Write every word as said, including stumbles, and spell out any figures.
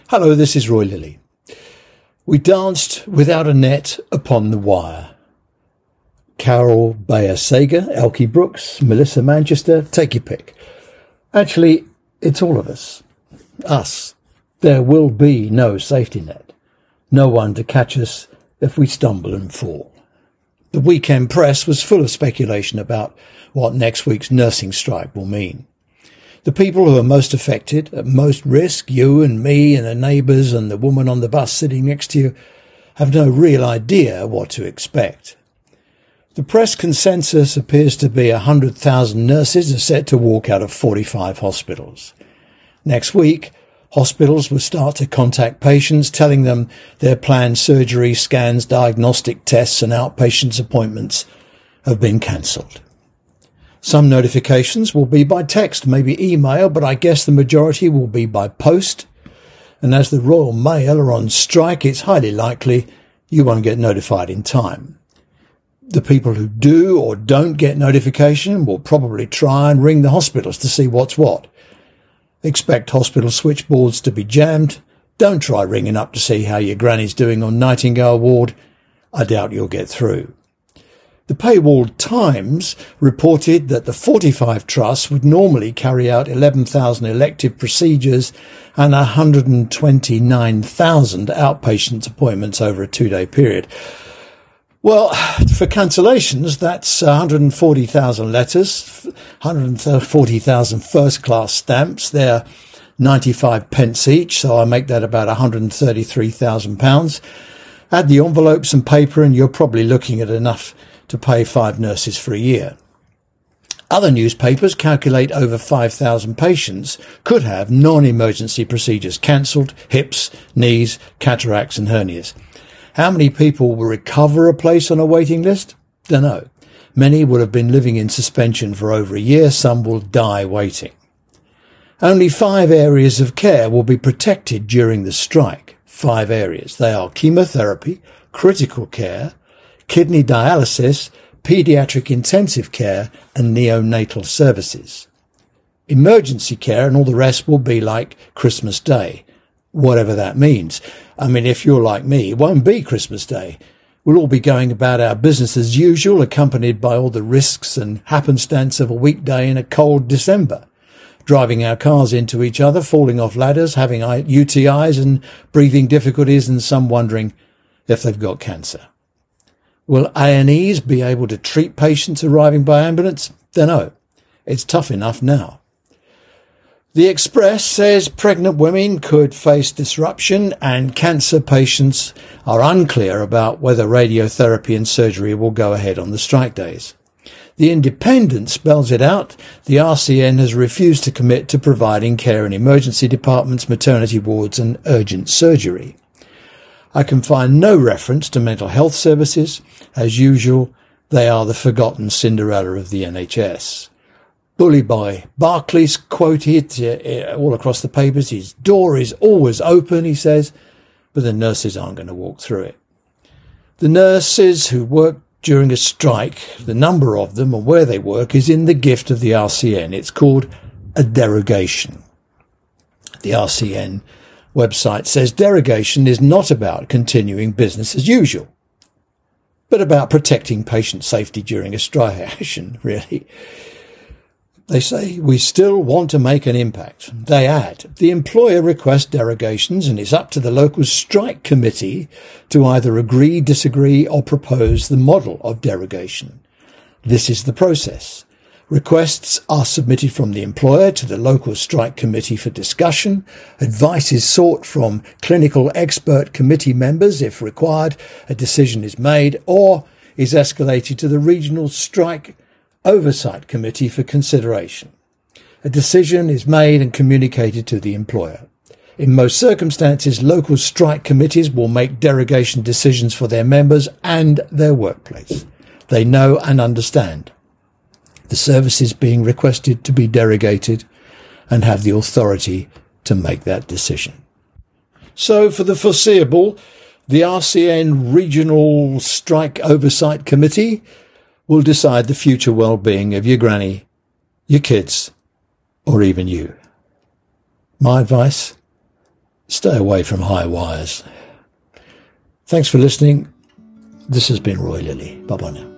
Hello, this is Roy Lilly. We danced without a net upon the wire. Carol Bayer-Sager, Elkie Brooks, Melissa Manchester, take your pick. Actually, it's all of us. Us. There will be no safety net. No one to catch us if we stumble and fall. The weekend press was full of speculation about what next week's nursing strike will mean. The people who are most affected, at most risk, you and me and the neighbours and the woman on the bus sitting next to you, have no real idea what to expect. The press consensus appears to be one hundred thousand nurses are set to walk out of forty-five hospitals. Next week, hospitals will start to contact patients, telling them their planned surgery, scans, diagnostic tests and outpatients appointments have been cancelled. Some notifications will be by text, maybe email, but I guess the majority will be by post. And as the Royal Mail are on strike, it's highly likely you won't get notified in time. The people who do or don't get notification will probably try and ring the hospitals to see what's what. Expect hospital switchboards to be jammed. Don't try ringing up to see how your granny's doing on Nightingale ward. I doubt you'll get through. The Paywall Times reported that the forty-five trusts would normally carry out eleven thousand elective procedures and one hundred twenty-nine thousand outpatient appointments over a two-day period. Well, for cancellations, that's one hundred forty thousand letters, one hundred forty thousand first-class stamps. They're ninety-five pence each, so I make that about one hundred thirty-three thousand pounds. Add the envelopes and paper and you're probably looking at enough to pay five nurses for a year. Other newspapers calculate over five thousand patients could have non-emergency procedures cancelled, hips, knees, cataracts and hernias. How many people will recover a place on a waiting list? Dunno. Many will have been living in suspension for over a year. Some will die waiting. Only five areas of care will be protected during the strike. Five areas. They are chemotherapy, critical care, kidney dialysis, paediatric intensive care and neonatal services. Emergency care and all the rest will be like Christmas Day, whatever that means. I mean, if you're like me, it won't be Christmas Day. We'll all be going about our business as usual, accompanied by all the risks and happenstance of a weekday in a cold December. Driving our cars into each other, falling off ladders, having U T Is and breathing difficulties and some wondering if they've got cancer. Will A and Es be able to treat patients arriving by ambulance? Dunno. It's tough enough now. The Express says pregnant women could face disruption and cancer patients are unclear about whether radiotherapy and surgery will go ahead on the strike days. The Independent spells it out. The R C N has refused to commit to providing care in emergency departments, maternity wards and urgent surgery. I can find no reference to mental health services. As usual, they are the forgotten Cinderella of the N H S. Bully boy Barclays quoted uh, all across the papers. His door is always open, he says, but the nurses aren't going to walk through it. The nurses who work during a strike, the number of them and where they work is in the gift of the R C N. It's called a derogation. The R C N website says derogation is not about continuing business as usual, but about protecting patient safety during a strike action, really. They say, we still want to make an impact. They add, the employer requests derogations and it's up to the local strike committee to either agree, disagree or propose the model of derogation. This is the process. Requests are submitted from the employer to the local strike committee for discussion. Advice is sought from clinical expert committee members. If required, a decision is made or is escalated to the regional strike oversight committee for consideration. A decision is made and communicated to the employer. In most circumstances, local strike committees will make derogation decisions for their members and their workplace. They know and understand the services being requested to be derogated and have the authority to make that decision. So for the foreseeable, the R C N Regional Strike Oversight Committee will decide the future well-being of your granny, your kids, or even you. My advice? stay away from high wires. Thanks for listening. This has been Roy Lilly. Bye-bye now.